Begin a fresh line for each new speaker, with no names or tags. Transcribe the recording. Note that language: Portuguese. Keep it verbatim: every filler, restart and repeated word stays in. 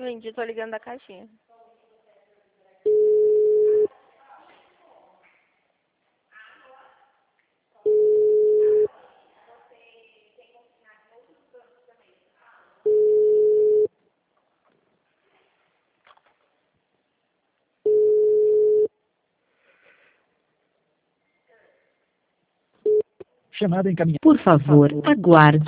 atendi, tô ligando da caixinha.
Chamada encaminhada.
Por favor, aguarde.